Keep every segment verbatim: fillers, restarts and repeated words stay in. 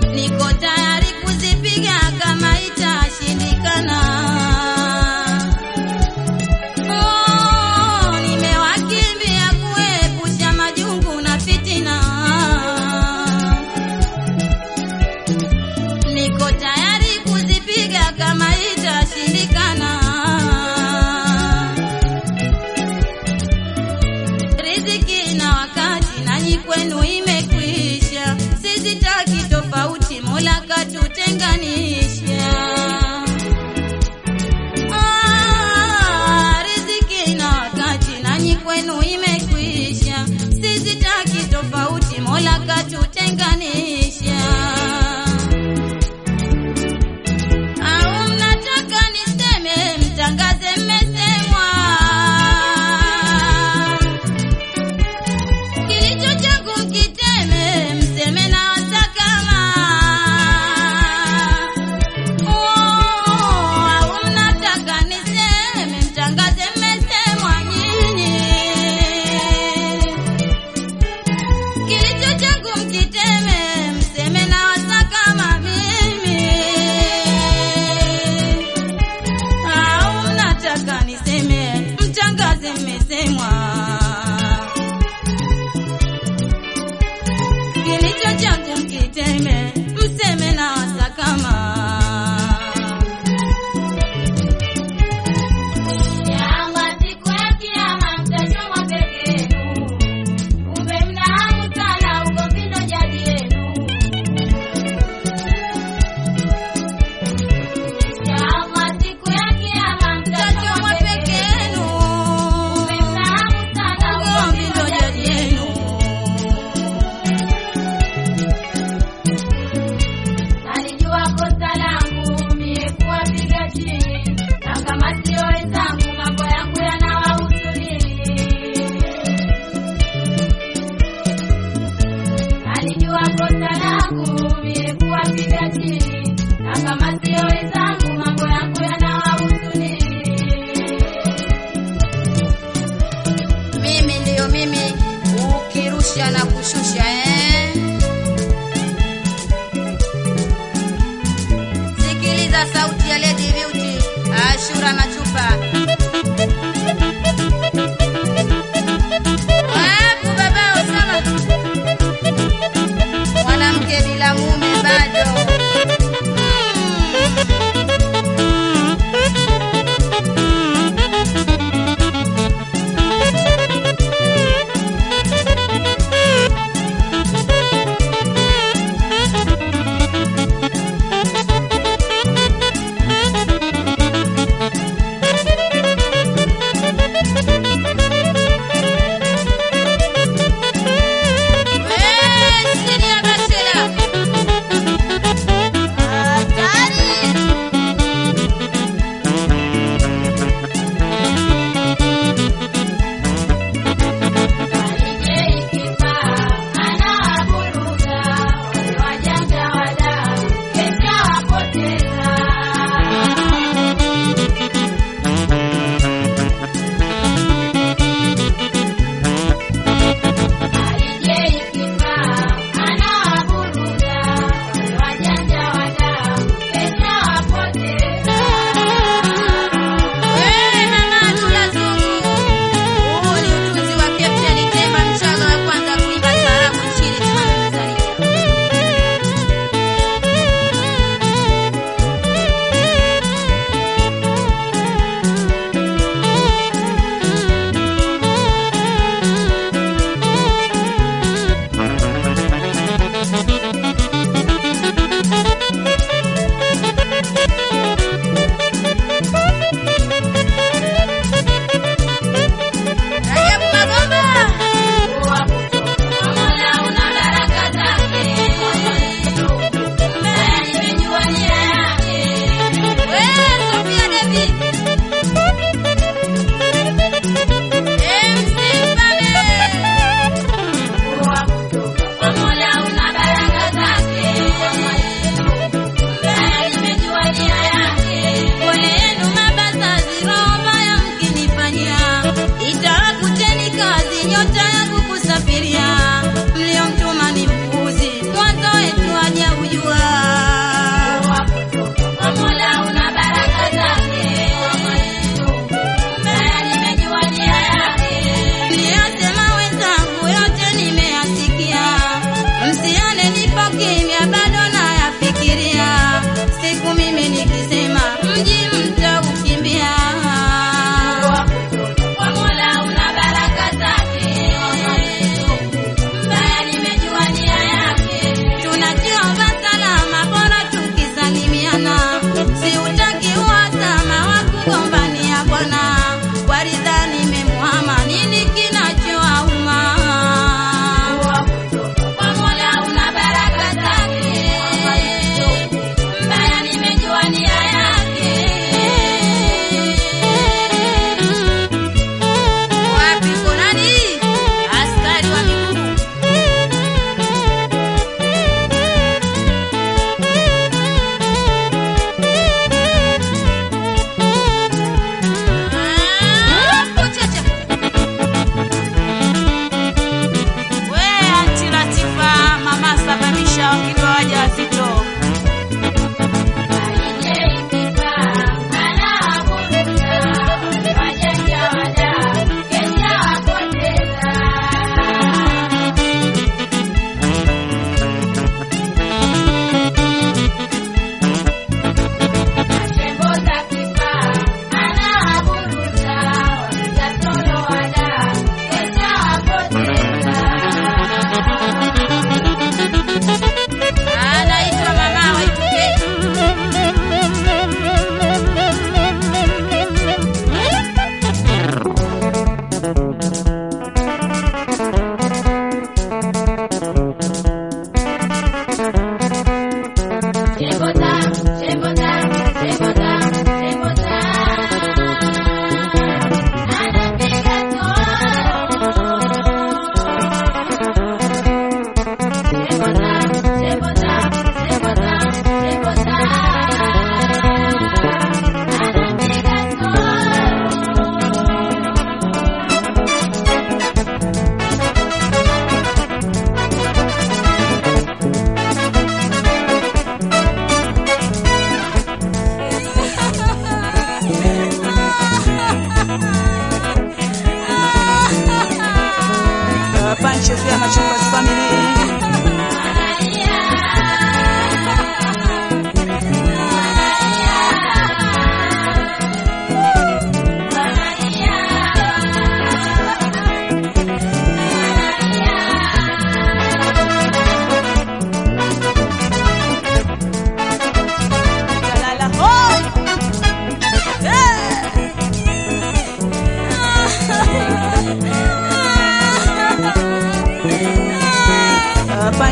niko tayari kuzipiga kama itashindikana. Oh, nimewakimbia kuepusha majungu na fitina. Niko tayari kuzipiga kama itashindikana. Riziki na wakati nanyi kwenu imekwisha, sizitaki tofauti, Mola katutenganisha. Ah, riziki na wakati nanyi kwenu imekwisha, sizitaki tofauti, Mola katutenganisha. Au mnataka niseme mtangaze mmesemwa, kilicho changu mkiteme mseme na watakama. Oh, au mnataka niseme mtangaze mmesemwa nyinyi, kilicho changu mkiteme mseme na watakama mimi. Au mnataka niseme mtangaze mmesemwa, kilicho changu mkiteme mseme na wasakama. Ya Allah, siku ya kiyama mtachomwa peke yenu, kumbe mnahamu sana ugomvi ndo jadi yenu. Ya Allah, siku ya kiyama mtachomwa peke yenu, kumbe mnahamu sana ugomvi ndo jadi yenu. Nalijua kosa langu mie kuwapiga chini, na kama sio wenzangu mambo yangu yanawahusu nini? Nalijua kosa langu mie kuwapiga chini, na kama sio wenzangu mambo yangu yanawahusu nini? Mimi ndiyo mimi, ukirusha na kushusha eh. Sikiliza sauti ya Lady Beauty, Ashura Machupa. Wapo baba Osama, mwanamke bila mume bado.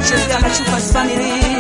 Chezea Machupa's family.